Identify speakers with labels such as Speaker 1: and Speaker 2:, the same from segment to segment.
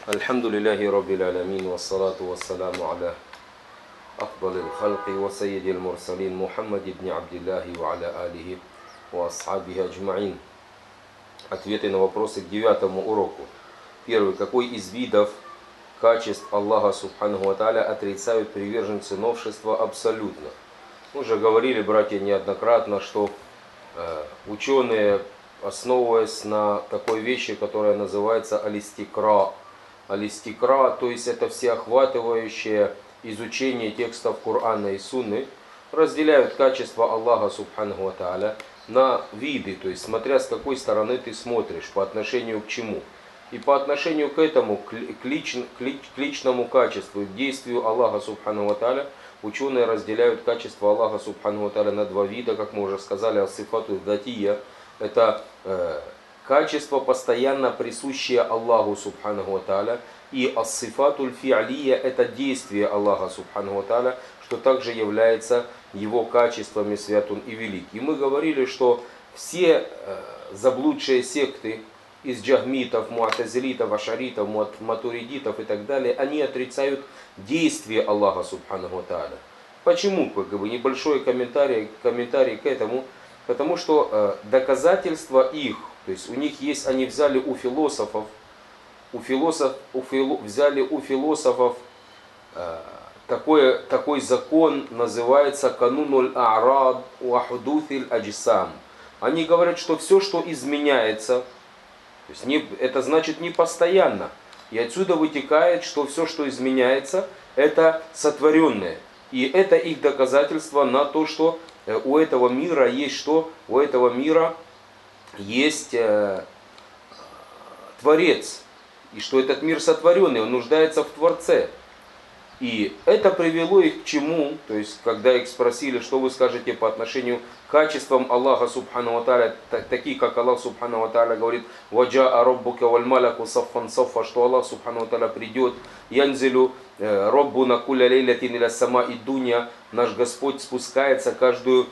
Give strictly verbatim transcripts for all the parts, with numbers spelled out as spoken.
Speaker 1: Альхамдулиллахи Раббил Алямин, вассалату вассаламу аля афдалил халки ва сайидил мурсалин Мухаммад ибн Абдиллахи ва аля алихи ва асхабихи аджмаин. Ответы на вопросы к девятому уроку. Первый. Какой из видов качеств Аллаха Субханаху ва Тааля отрицают приверженцы новшества абсолютно? Мы уже говорили, братья, неоднократно, что э, ученые, основываясь на такой вещи, которая называется алистикра, алистикра, то есть это всеохватывающее изучение текстов Корана и Сунны, разделяют качества Аллаха Субханаху ва Тааля на виды, то есть смотря с какой стороны ты смотришь, по отношению к чему. И по отношению к этому, к, лич, к, лич, к личному качеству, к действию Аллаха Субханаху ва Тааля, ученые разделяют качество Аллаха Субханаху ва Тааля на два вида, как мы уже сказали, ас-сифату датия, это э, качество, постоянно присущее Аллаху Субханаху ва Тааля, и ас-сифату фи'алия, это действие Аллаха Субханаху ва Тааля, что также является его качествами святун и велик. И мы говорили, что все э, заблудшие секты из джахмитов, муатазилитов, ашаритов, матуридитов и так далее, они отрицают действие Аллаха Субханаху ва Тааля. Почему? Как бы небольшой комментарий, комментарий к этому. Потому что э, доказательства их, то есть у них есть, они взяли у философов, у философ, у фило, взяли у философов э, такой, такой закон, называется канунуль а'рад ва худуфиль аджсам. Они говорят, что все, что изменяется, то есть не, это значит не постоянно. И отсюда вытекает, что все, что изменяется, это сотворенное. И это их доказательство на то, что у этого мира есть что? У этого мира есть э, Творец. И что этот мир сотворенный, он нуждается в Творце. И это привело их к чему? То есть, когда их спросили, что вы скажете по отношению к качествам Аллаха Субхану ва Тааля, такие, как Аллах Субхану ва Тааля говорит, «Ваджаа раббука валь маляку саффан саффа», что Аллах Субхану ва Тааля придет, «Янзилю раббуна куля лейлятин иля сама и дунья», наш Господь спускается каждую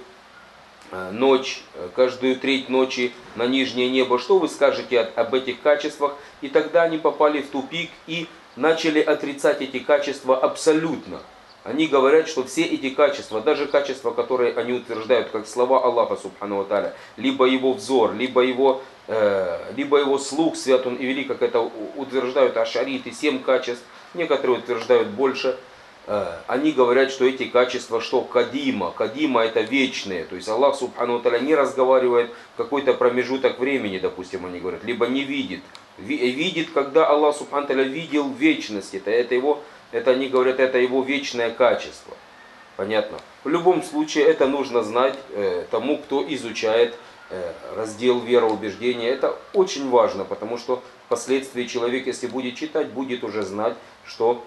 Speaker 1: ночь, каждую треть ночи на нижнее небо. Что вы скажете об этих качествах? И тогда они попали в тупик и начали отрицать эти качества абсолютно. Они говорят, что все эти качества, даже качества, которые они утверждают, как слова Аллаха Субхану ва Тааля, либо его взор, либо его, э, либо его слух, свят он и велик, как это утверждают ашариты, семь качеств, некоторые утверждают больше, э, они говорят, что эти качества, что кадима, кадима это вечные, то есть Аллах Субхану ва Тааля не разговаривает в какой-то промежуток времени, допустим, они говорят, либо не видит. Видит, когда Аллах Субхану Тааля видел вечность. Это, это, его, это они говорят, это его вечное качество. Понятно? В любом случае, это нужно знать э, тому, кто изучает э, раздел вероубеждения. Это очень важно, потому что впоследствии человек, если будет читать, будет уже знать, что,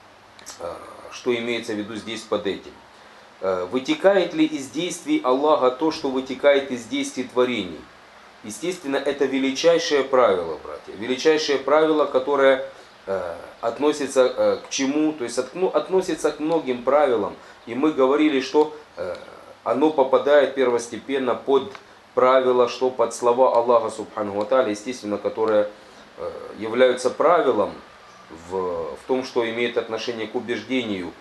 Speaker 1: э, что имеется в виду здесь под этим. Э, вытекает ли из действий Аллаха то, что вытекает из действий творений? Естественно, это величайшее правило, братья. Величайшее правило, которое э, относится э, к чему? То есть от, ну, относится к многим правилам. И мы говорили, что э, оно попадает первостепенно под правило, что под слова Аллаха Субханаху ва Тааля, естественно, которые э, являются правилом в, в том, что имеет отношение к убеждению.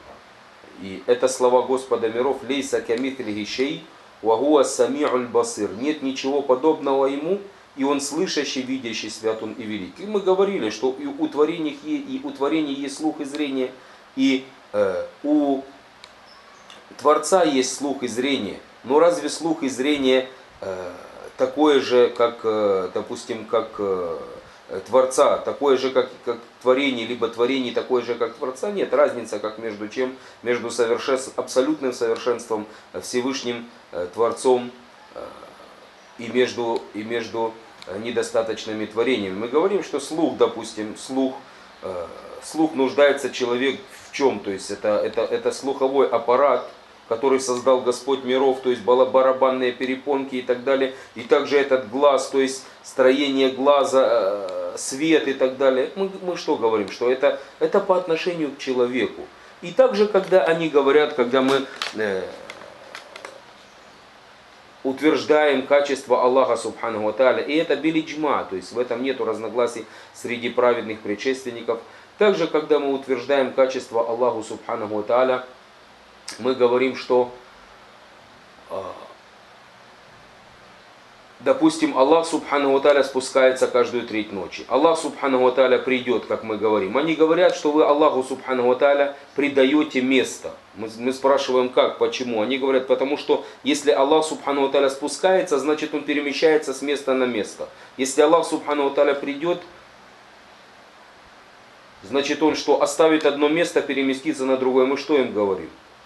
Speaker 1: И это слова Господа миров: «Лейса камитлихи шей, вагуа сами'уль басир». Нет ничего подобного ему, и он слышащий, видящий, свят он и велик. И мы говорили, что и у творений, и у творений есть слух и зрение, и э, у Творца есть слух и зрение. Но разве слух и зрение э, такое же, как, э, допустим, как э, Творца, такое же, как, как творение, либо творение такое же, как Творца? Нет, разница как между чем? Между совершенств, абсолютным совершенством, Всевышним э, Творцом э, и, между, и между недостаточными творениями. Мы говорим, что слух, допустим, слух, э, слух нуждается человек в чем? То есть это, это, это слуховой аппарат, который создал Господь миров, то есть барабанные перепонки и так далее. И также этот глаз, то есть строение глаза, свет и так далее. Мы, мы что говорим? Что это, это по отношению к человеку. И также, когда они говорят, когда мы... Э, утверждаем качество Аллаха Субханаху ва Тааля. И это билиджма, то есть в этом нет разногласий среди праведных предшественников. Также, когда мы утверждаем качество Аллаху Субханаху ва Тааля, мы говорим, что, допустим, Аллах Субханаху ва Тааля спускается каждую треть ночи. Аллах Субханаху ва Тааля придет, как мы говорим. Они говорят, что вы Аллаху Субханаху ва Тааля придаете место. Мы, мы спрашиваем, как, почему. Они говорят, потому что если Аллах Субханаху ва Тааля спускается, значит он перемещается с места на место. Если Аллах Субханаху ва Тааля придет, значит он что, оставит одно место, переместится на другое. Мы что им говорим?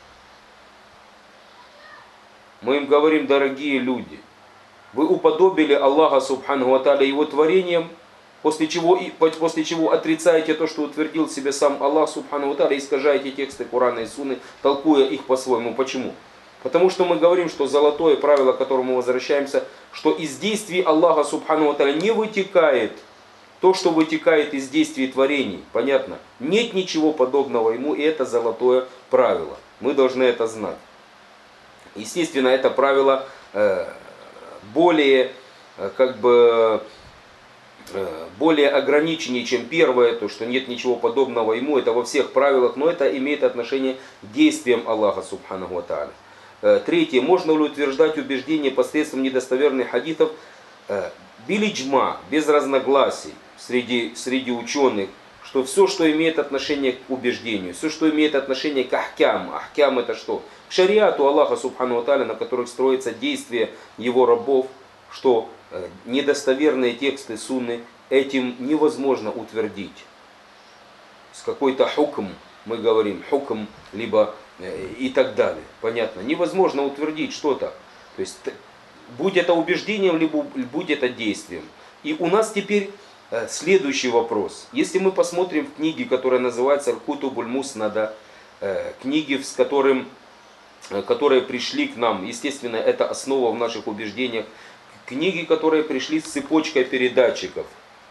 Speaker 1: Мы им говорим, дорогие люди, вы уподобили Аллаха Субханаху ва Тааля его творением, после чего, после чего отрицаете то, что утвердил себе сам Аллах Субханаху ва Тааля, искажаете тексты Корана и Сунны, толкуя их по-своему. Почему? Потому что мы говорим, что золотое правило, к которому мы возвращаемся, что из действий Аллаха Субханаху ва Тааля не вытекает то, что вытекает из действий творений. Понятно? Нет ничего подобного ему, и это золотое правило. Мы должны это знать. Естественно, это правило э, более, э, как бы, э, более ограниченнее, чем первое, то, что нет ничего подобного ему, это во всех правилах, но это имеет отношение к действиям Аллаха Субханаху ва Тааля. Э, третье. Можно ли утверждать убеждение посредством недостоверных хадисов э, билиджма, без разногласий среди, среди ученых, что все, что имеет отношение к убеждению, все, что имеет отношение к ахкям, ахкям это что? К шариату Аллаха Субханаху ва Тааля, на которых строится действие его рабов, что э, недостоверные тексты сунны этим невозможно утвердить. С какой-то хукм, мы говорим, хукм, либо э, и так далее. Понятно? Невозможно утвердить что-то. То есть, будь это убеждением, либо будь это действием. И у нас теперь э, следующий вопрос. Если мы посмотрим в книге, которая называется Аль-Кутубуль Муснада, э, книги, с которым которые пришли к нам, естественно, это основа в наших убеждениях, книги, которые пришли с цепочкой передатчиков.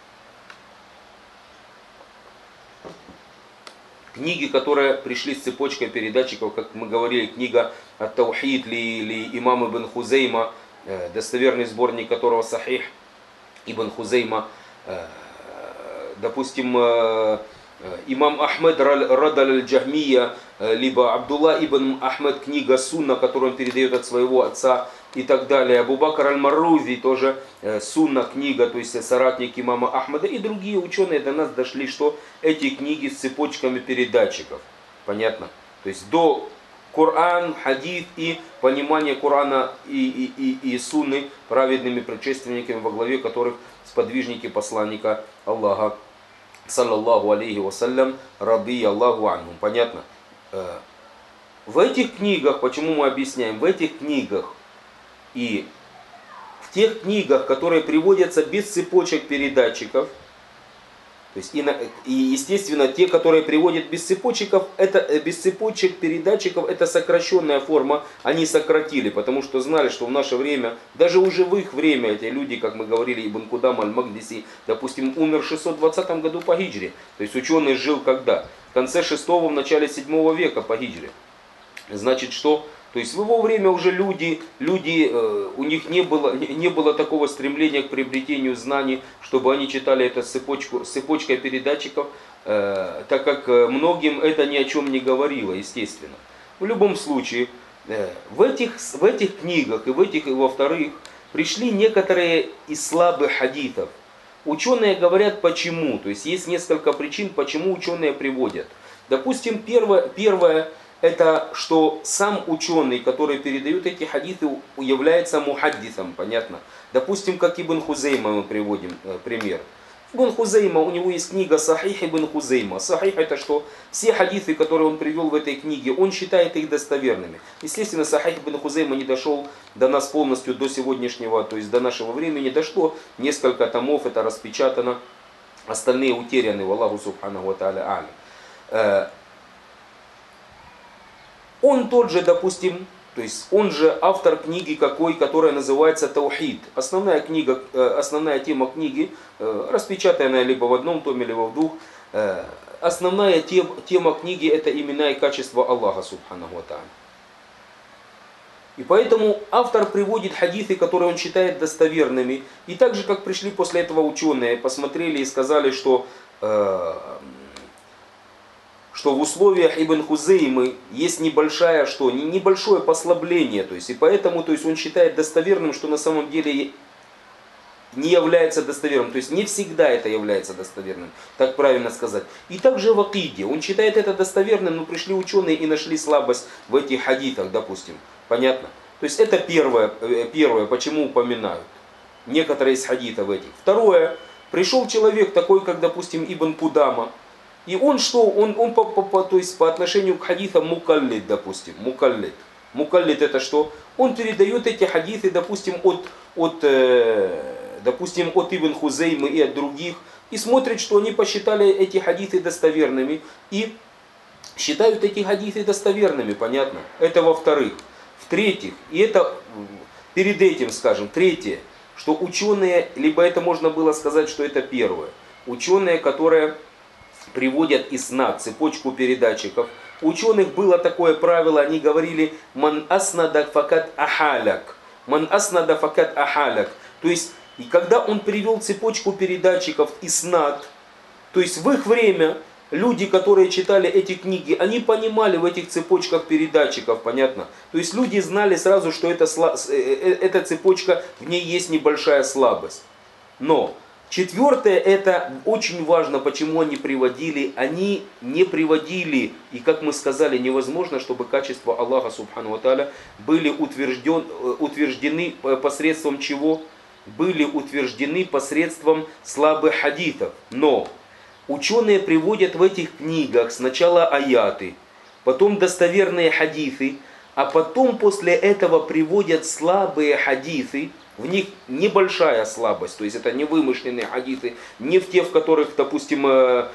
Speaker 1: Книги, которые пришли с цепочкой передатчиков, как мы говорили, книга Ат-Таухид ли, ли имам Ибн Хузейма, достоверный сборник которого Сахих Ибн Хузейма, допустим, имам Ахмед Радаль аль-Джахмия, либо Абдулла ибн Ахмед, книга Сунна, которую он передает от своего отца и так далее. Абу Бакр аль-Маррузи, тоже Сунна книга, то есть соратник имама Ахмеда. И другие ученые до нас дошли, что эти книги с цепочками передатчиков. Понятно? То есть до Коран, хадис и понимание Корана и, и, и, и Сунны праведными предшественниками, во главе которых сподвижники посланника Аллаха, саллаллаху алейхи вассалям, ради Аллаху анхум. Понятно? В этих книгах, почему мы объясняем, в этих книгах и в тех книгах, которые приводятся без цепочек передатчиков, то есть и, и естественно те, которые приводят без цепочек, это, без цепочек передатчиков, это сокращенная форма, они сократили, потому что знали, что в наше время, даже уже в их время, эти люди, как мы говорили, Ибн Кудам аль-Магдиси, допустим, умер в шестьсот двадцатом году по хиджре, то есть ученый жил когда? В конце шестого, в начале седьмого века по хиджре. Значит, что? То есть в его время уже люди, люди э, у них не было, не, не было такого стремления к приобретению знаний, чтобы они читали это с, цепочку, с цепочкой передатчиков, э, так как многим это ни о чем не говорило, естественно. В любом случае, э, в, этих, в этих книгах и в этих, и во-вторых, пришли некоторые из слабых хадисов. Ученые говорят почему, то есть есть несколько причин, почему ученые приводят. Допустим, первое, первое это что сам ученый, который передает эти хадисы, является мухаддисом, понятно. Допустим, как Ибн Хузейма мы приводим э, пример. Ибн Хузейма, у него есть книга Сахих Ибн Хузейма. Сахих это что? Все хадисы, которые он привел в этой книге, он считает их достоверными. Естественно, Сахих Ибн Хузейма не дошел до нас полностью, до сегодняшнего, то есть до нашего времени. Дошло несколько томов, это распечатано. Остальные утеряны, валлаху субханаху ва тааля а'лям. Он тот же, допустим, то есть он же автор книги какой, которая называется Таухид. Основная книга, основная тема книги, распечатанная либо в одном томе, либо в двух. Основная тема, тема книги это имена и качества Аллаха Субханаху ва Тааля. И поэтому автор приводит хадисы, которые он считает достоверными. И так же, как пришли после этого ученые, посмотрели и сказали, что, э, что в условиях Ибн Хузеймы есть небольшое, что, небольшое послабление. То есть, и поэтому то есть, он считает достоверным, что на самом деле не является достоверным. То есть не всегда это является достоверным, так правильно сказать. И также в акиде. Он считает это достоверным, но пришли ученые и нашли слабость в этих хадитах, допустим. Понятно? То есть это первое, первое, почему упоминают. Некоторые из хадитов этих. Второе. Пришел человек такой, как, допустим, Ибн Кудама. И он что? Он, он по, по, по, то есть по отношению к хадитам мукаллид, допустим. Мукаллид. Мукаллид это что? Он передает эти хадиты, допустим, от... от э, допустим, от Ибн Хузеймы и от других, и смотрит, что они посчитали эти хадисы достоверными, и считают эти хадисы достоверными, понятно? Это во-вторых. В-третьих, и это перед этим, скажем, третье, что ученые, либо это можно было сказать, что это первое, ученые, которые приводят иснад, цепочку передатчиков, у ученых было такое правило, они говорили «ман аснада факат ахаляк», «ман аснада факат ахаляк», то есть и когда он привел цепочку передатчиков иснад, то есть в их время люди, которые читали эти книги, они понимали в этих цепочках передатчиков, понятно? То есть люди знали сразу, что эта, эта цепочка, в ней есть небольшая слабость. Но четвертое, это очень важно, почему они приводили. Они не приводили, и как мы сказали, невозможно, чтобы качества Аллаха Субхану ва Тааля были утвержден, утверждены посредством чего? Были утверждены посредством слабых хадитов. Но ученые приводят в этих книгах сначала аяты, потом достоверные хадисы, а потом после этого приводят слабые хадисы. В них небольшая слабость, то есть это не вымышленные хадисы, не в те, в которых, допустим, в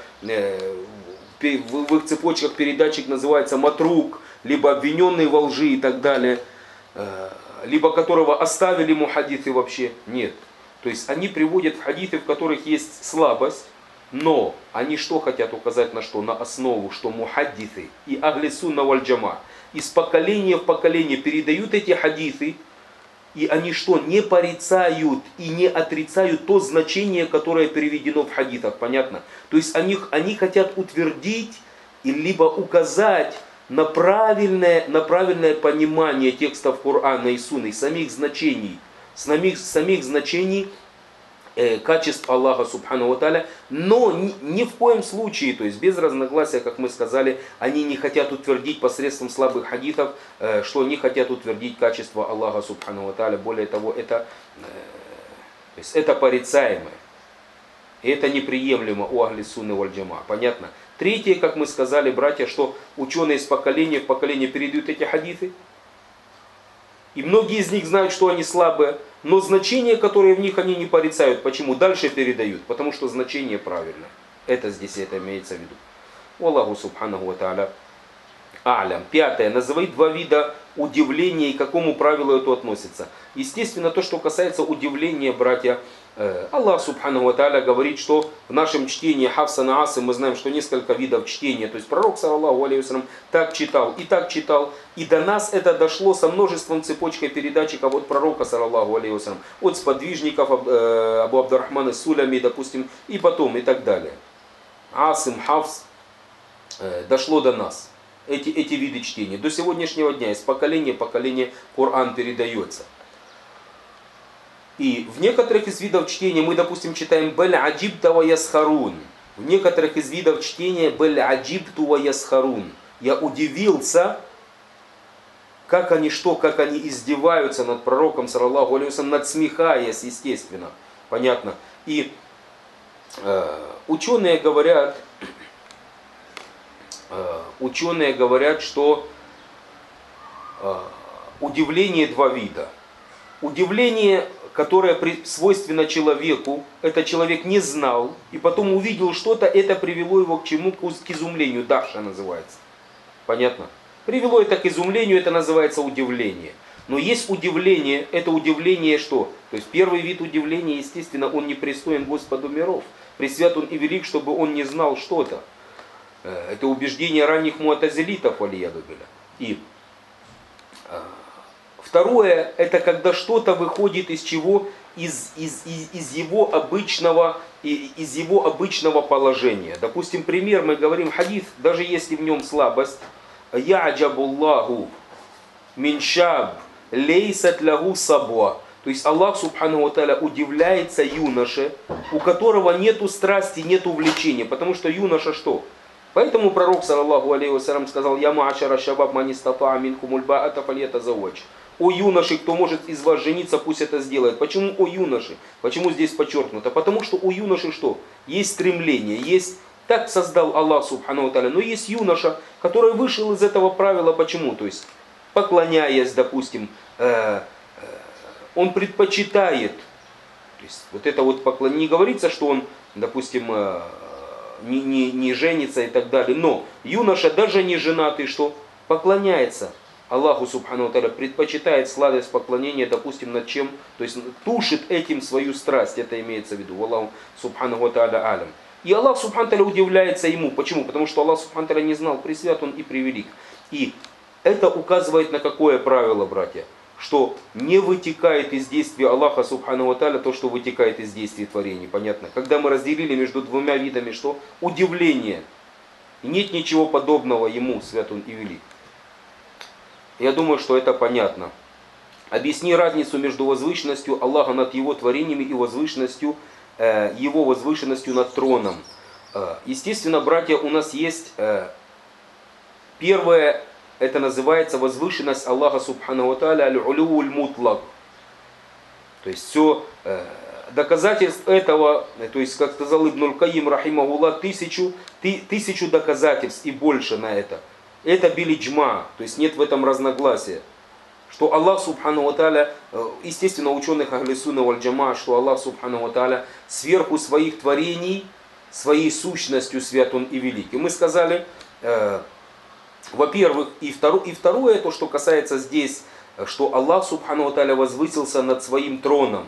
Speaker 1: их цепочках передатчик называется матрук, либо обвиненный во лжи и так далее, либо которого оставили мухаддисы вообще. Нет. То есть они приводят хадисы, в которых есть слабость, но они что хотят указать на что? На основу, что мухаддисы и ахли сунна валь джама из поколения в поколение передают эти хадисы, и они что? Не порицают и не отрицают то значение, которое переведено в хадисах. Понятно? То есть они, они хотят утвердить и либо указать на правильное, на правильное понимание текстов Корана и Сунны, самих значений, самих, самих значений э, качеств Аллаха Субхану ва Тааля, но ни, ни в коем случае, то есть без разногласия, как мы сказали, они не хотят утвердить посредством слабых хадисов, э, что они хотят утвердить качество Аллаха Субхану ва Тааля. Более того, это, э, то есть это порицаемое. И это неприемлемо у ахли сунны валь джама. Понятно? Третье, как мы сказали, братья, что ученые из поколения в поколение передают эти хадисы. И многие из них знают, что они слабые, но значение, которое в них, они не порицают. Почему? Дальше передают. Потому что значение правильное. Это здесь это имеется в виду. Аллаху субханаху ва тааля а'лям. Пятое. Называй два вида удивления и к какому правилу это относится. Естественно, то, что касается удивления, братья, Аллах Субхану ва Тааля говорит, что в нашем чтении Хафса на Асы мы знаем, что несколько видов чтения. То есть пророк, саллаллаху алейхи ва саллям, так читал и так читал. И до нас это дошло со множеством цепочкой передатчиков от пророка, саллаллаху алейхи ва саллям, от сподвижников Абу Абдурахмана Сулями, допустим, и потом, и так далее. Асим, Хафс, дошло до нас. Эти, эти виды чтения. До сегодняшнего дня из поколения в поколение Коран передается. И в некоторых из видов чтения мы, допустим, читаем «Баль аджибта ва ясхарун». В некоторых из видов чтения «Баль аджибту ва ясхарун». Я удивился, как они что, как они издеваются над пророком, саллаллаху алейхи ва саллям, надсмехаясь, естественно. Понятно. И э, ученые говорят, э, ученые говорят, что э, удивление два вида. Удивление, которое свойственно человеку, это человек не знал, и потом увидел что-то, это привело его к чему? К изумлению. Дахша называется. Понятно? Привело это к изумлению, это называется удивление. Но есть удивление, это удивление что? То есть первый вид удивления, естественно, он непристоен Господу миров. Пресвят он и велик, чтобы он не знал что-то. Это убеждение ранних муатазилитов, алияду билля. И Второе, это когда что-то выходит из чего? Из, из, из, из, его обычного, из его обычного положения. Допустим, пример, мы говорим хадис, даже если в нем слабость. Я'джабуллаху миншаб лейсат лягу сабва. То есть Аллах Субхану ва Тааля удивляется юноше, у которого нету страсти, нету влечения. Потому что юноша что? Поэтому пророк, саллаллаху алейхи вассалям, сказал: «Я ма'ашара шабаб ман истата'a минкумуль ба'ата фальятазаввадж». О юноши, кто может из вас жениться, пусть это сделает. Почему о юноши? Почему здесь подчеркнуто? Потому что у юноши что? Есть стремление, есть... Так создал Аллах Субхану ва Тааля. Но есть юноша, который вышел из этого правила. Почему? То есть, поклоняясь, допустим, э, э, он предпочитает. То есть, вот это вот поклонение. Не говорится, что он, допустим, э, не, не, не женится и так далее. Но юноша, даже не женатый, что? Поклоняется Аллаху Субхану ва Тааля, предпочитает сладость поклонения, допустим, над чем? То есть, тушит этим свою страсть. Это имеется в виду. Аллаху Субхану ва Тааля алям. И Аллах Субхану ва Тааля удивляется ему. Почему? Потому что Аллах Субхану ва Тааля не знал, пресвят он и превелик. И это указывает на какое правило, братья? Что не вытекает из действия Аллаха Субхану ва Тааля то, что вытекает из действий творений. Понятно? Когда мы разделили между двумя видами, что? Удивление. И нет ничего подобного ему, свят он и велик. Я думаю, что это понятно. Объясни разницу между возвышенностью Аллаха над его творениями и возвышенностью, э, его возвышенностью над троном. Э, естественно, братья, у нас есть э, первое, это называется возвышенность Аллаха Субхану ва Тааля аль-улюуль мутлак. То есть все э, доказательств этого, то есть, как сказал Ибн аль-Кайим рахимахуллах, тысячу, ты, тысячу доказательств и больше на это. Это билиджма, то есть нет в этом разногласия. Что Аллах Субхану ва Тааля, естественно, ученых Ахли Сунна валь Джамаа, что Аллах Субхану ва Тааля сверху своих творений, своей сущностью свят он и велик. И мы сказали, э, во-первых, и, второ, и второе, то, что касается здесь, что Аллах Субхану ва Тааля возвысился над своим троном.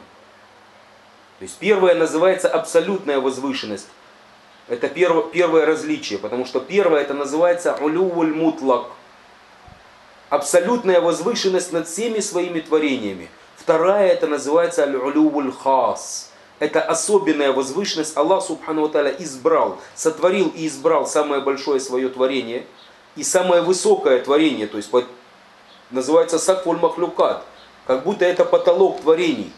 Speaker 1: То есть первое называется абсолютная возвышенность. Это первое, первое различие, потому что первое это называется улювуль мутлак. Абсолютная возвышенность над всеми своими творениями. Вторая это называется аль-улювуль хас. Это особенная возвышенность. Аллах Субхану ва Тааля избрал, сотворил и избрал самое большое свое творение. И самое высокое творение, то есть называется сакфуль махлюкат. Как будто это потолок творений.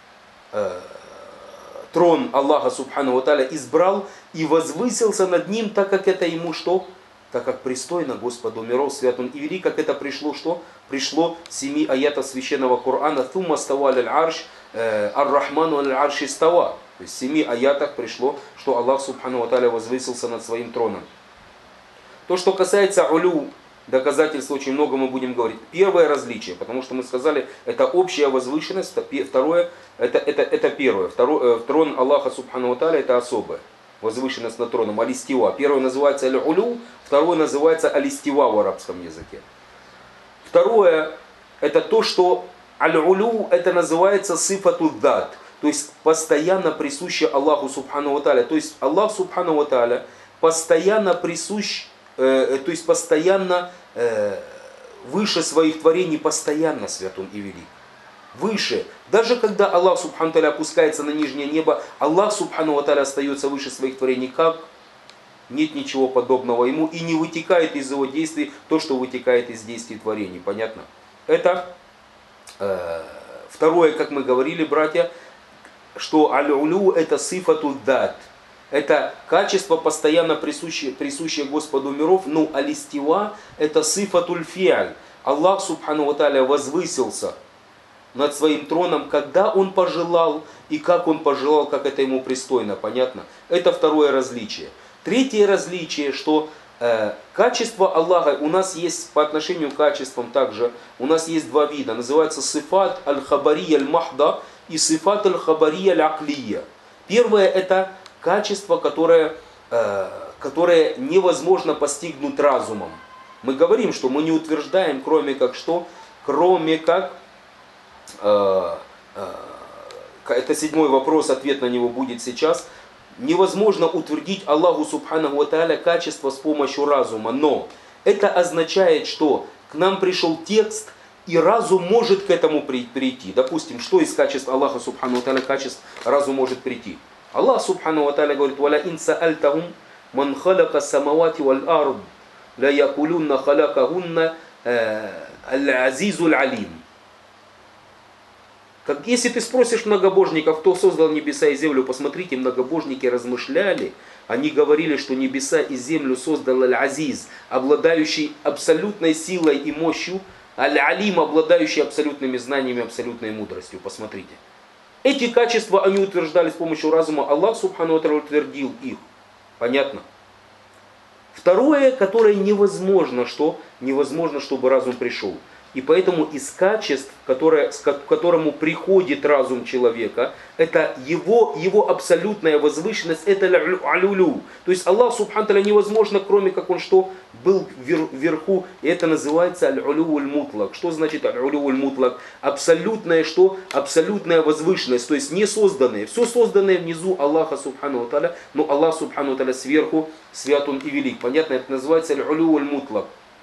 Speaker 1: Трон Аллаха Субхану ва Тааля избрал и возвысился над ним, так как это ему что? Так как пристойно Господу миров, свят он и велик, как это пришло что? Пришло семи аятов священного Корана, «Thumма става аль-арш, ар-рахману аль-арши става». То есть в семи аятах пришло, что Аллах Субхану ва Тааля возвысился над своим троном. То, что касается улю, доказательств очень много мы будем говорить. Первое различие, потому что мы сказали, это общая возвышенность. Второе, это, это, это первое. Второе, трон Аллаха Субхану ва Тааля это особое. Возвышенность над троном, алистива. Первое называется аль-улю, второе называется алистива в арабском языке. Второе, это то, что аль-улю, это называется сифату дат. То есть постоянно присуще Аллаху Субхану ва Тааля. То есть Аллах Субхану ва Тааля постоянно присущ, э, то есть постоянно э, выше своих творений, постоянно свят он и велик. Выше. Даже когда Аллах Субхану Тааля опускается на нижнее небо, Аллах Субхану ва Тааля остается выше своих творений. Как? Нет ничего подобного ему и не вытекает из его действий то, что вытекает из действий творений. Понятно? Это э, второе, как мы говорили, братья, что аль-улю это сифату дат. Это качество, постоянно присущее, присущее Господу миров. Ну, алистива это сифатуль фиаль. Аллах Субхану ва Тааля возвысился над своим троном, когда он пожелал и как он пожелал, как это ему пристойно, понятно? Это второе различие. Третье различие, что э, качество Аллаха, у нас есть по отношению к качествам также, у нас есть два вида, называется сифат аль-хабария аль-махда и сифат аль-хабария аль-аклия. Первое это качество, которое, э, которое невозможно постигнуть разумом. Мы говорим, что мы не утверждаем, кроме как что, кроме как это седьмой вопрос, ответ на него будет сейчас. Невозможно утвердить Аллаху Субханаху ва Тааля качество с помощью разума, но это означает, что к нам пришел текст, и разум может к этому прийти. Допустим, что из качеств Аллаха Субхану ва Тааля качеств разум может прийти? Аллах Субхану ва Тааля говорит: «Валя ин саальтахум ман халака самавати валь ард ла якулунна халакахунна аль-азизу аль-алим». Как, если ты спросишь многобожников, кто создал небеса и землю, посмотрите, многобожники размышляли, они говорили, что небеса и землю создал Аль-Азиз, обладающий абсолютной силой и мощью, Аль-Алим, обладающий абсолютными знаниями, абсолютной мудростью. Посмотрите. Эти качества они утверждали с помощью разума. Аллах Субхану ва Тааля утвердил их. Понятно? Второе, которое невозможно, что? Невозможно, чтобы разум пришел. И поэтому из качеств, которое, к которому приходит разум человека, это его, его абсолютная возвышенность, это алюлю. То есть Аллах Субхану ва Тааля невозможно, кроме как он что? Был вверху. И это называется аль-улю аль-мутлак. Что значит аль-улю аль-мутлак? Абсолютная что? Абсолютная возвышенность. То есть не созданное. Все созданное внизу Аллаха Субхану ва Тааля. Но Аллах Субхану ва Тааля сверху свят он и велик. Понятно? Это называется аль-улю аль-мутлак.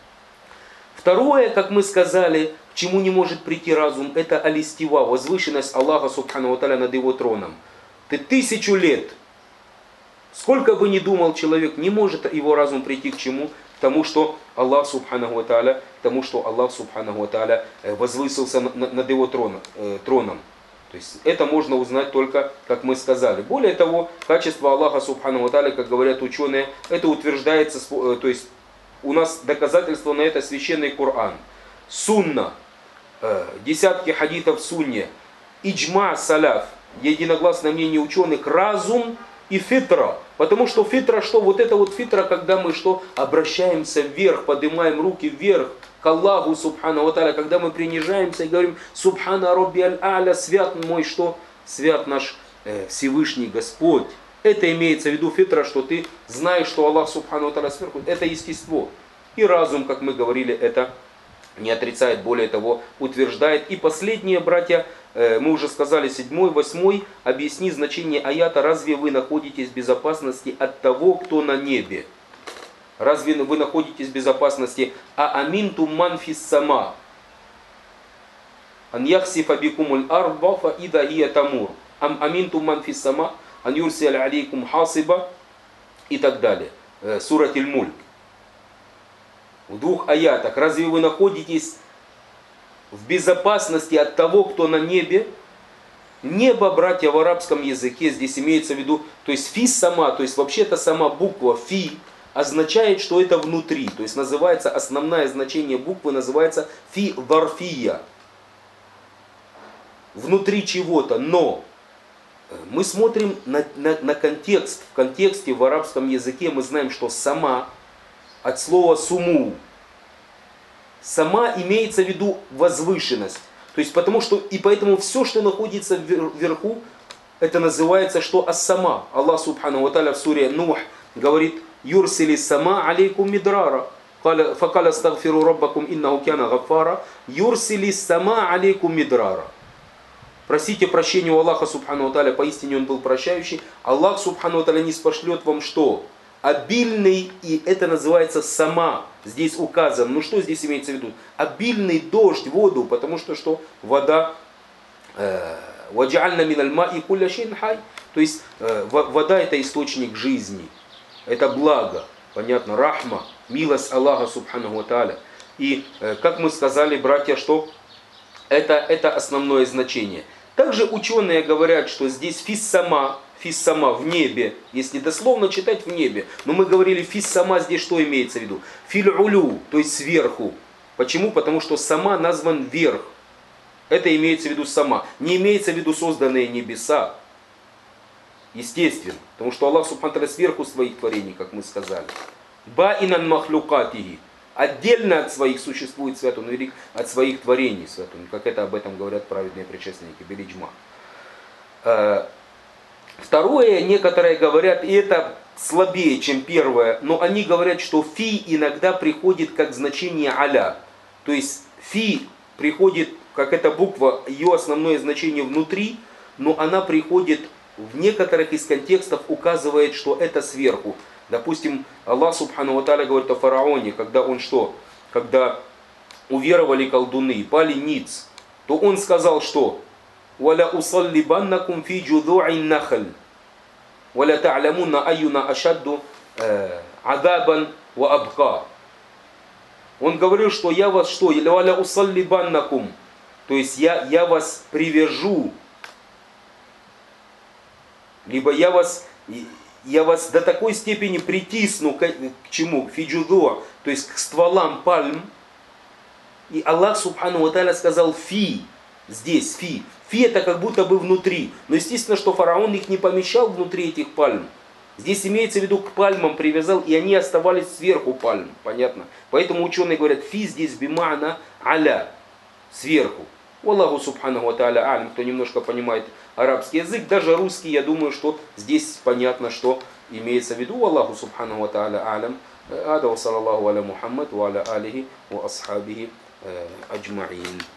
Speaker 1: Второе, как мы сказали, к чему не может прийти разум, это алистива, возвышенность Аллаха Субхану ва Тааля над его троном. Ты тысячу лет, сколько бы ни думал человек, не может его разум прийти к чему? К тому, что Аллах Субхану ва Тааля, к тому, что Аллах Субхану ва Тааля возвысился над его троном. То есть это можно узнать только, как мы сказали. Более того, качество Аллаха Субхану ва Тааля, как говорят ученые, это утверждается, то есть у нас доказательство на это священный Коран, сунна, десятки хадитов в сунне, иджма саляф, единогласное мнение ученых, разум и фитра. Потому что фитра что? Вот это вот фитра, когда мы что? Обращаемся вверх, поднимаем руки вверх к Аллаху Субхану ва Тааля, когда мы принижаемся и говорим: Субхана Робби аль-Аля, свят мой что? Свят наш э, Всевышний Господь. Это имеется в виду фитра, что ты знаешь, что Аллах Субхану ва Тааля сверху. Это естество. И разум, как мы говорили, это не отрицает, более того, утверждает. И последнее, братья, мы уже сказали, седьмой, восьмой, объясни значение аята: разве вы находитесь в безопасности от того, кто на небе? Разве вы находитесь в безопасности? А аминтум ман фис сама ан яхсифа бикумуль арба фа ида хия тамур. Ам аминтум ман фис сама ан юрсиля алейкум хасиба и так далее. Сура Аль-Мульк. В двух аятах. Разве вы находитесь в безопасности от того, кто на небе? Небо, братья, в арабском языке здесь имеется в виду, то есть фи сама, то есть вообще-то сама буква фи означает, что это внутри. То есть называется, основное значение буквы называется фи варфия. Внутри чего-то. Но мы смотрим на, на, на контекст. В контексте в арабском языке мы знаем, что сама от слова суму. Сама имеется в виду возвышенность. То есть потому что, и поэтому все, что находится вверху, это называется что? Ас-сама. Аллах Субхану ва Тааля в суре Нух говорит: юрсили сама алейкум мидрара. Факаля астагфиру раббакум иннаху кяна гаффара. Юрсили сама алейкум мидрара. Просите прощения у Аллаха Субхану ва Тааля, поистине Он был прощающий. Аллах Субхану ва Тааля не спошлет вам что? Обильный, и это называется сама. Здесь указано. Ну что здесь имеется в виду? Обильный дождь, воду, потому что что? Вода. Ваджальна миналь ма'i кулля шейин хай. То есть вода это источник жизни. Это благо. Понятно? Рахма. Милость Аллаха Субхану ва Тааля. И как мы сказали, братья, что это, это основное значение. Также ученые говорят, что здесь фис сама. Фис сама в небе, если дословно читать в небе. Но мы говорили фис сама, здесь что имеется в виду? Филь улю, то есть сверху. Почему? Потому что сама назван верх. Это имеется в виду сама. Не имеется в виду созданные небеса. Естественно. Потому что Аллах Субхану ва Тааля сверху своих творений, как мы сказали. Баинан махлюкатихи. Отдельно от своих существует свят он велик, от своих творений свят он. Как это об этом говорят праведные предшественники Белиджма. Второе, некоторые говорят, и это слабее, чем первое, но они говорят, что фи иногда приходит как значение аля. То есть фи приходит, как эта буква, ее основное значение внутри, но она приходит в некоторых из контекстов, указывает, что это сверху. Допустим, Аллах Субхану ва Тааля говорит о фараоне, когда он что? Когда уверовали колдуны, пали ниц, то он сказал, что «Валя усаллибаннакум фи джуду'ин нахаль, валя та'лямунна айюна ашадду адабан ва абка». Он говорил, что я вас что? «Валя усаллибаннакум», то есть я, я вас привяжу, либо я вас, я вас до такой степени притисну к, к чему? К фиджудуа, то есть к стволам пальм. И Аллах Субхану ва Тааля сказал «фи», здесь «фи». «Фи» это как будто бы внутри. Но естественно, что фараон их не помещал внутри этих пальм. Здесь имеется в виду к пальмам привязал, и они оставались сверху пальм. Понятно? Поэтому ученые говорят «фи» здесь бимана аля, сверху. Аллаху Субхану ва Тааля алим, кто немножко понимает арабский язык, даже русский, я думаю, что здесь понятно, что имеется в виду. Аллаху Субхану ва Тааля алим. Ада ва саллаллаху аля Мухаммад ва аля алихи ва асхабихи أجمعين.